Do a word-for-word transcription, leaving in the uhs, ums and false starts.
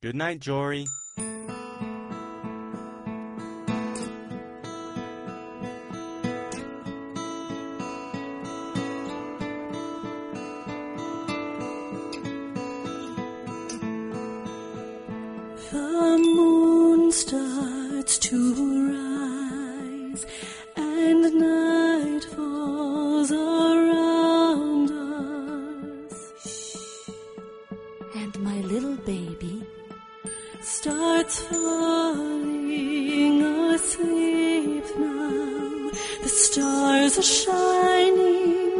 Good night, Jory. The moon starts to rise, and night falls around us. And my little baby starts falling asleep now. The stars are shining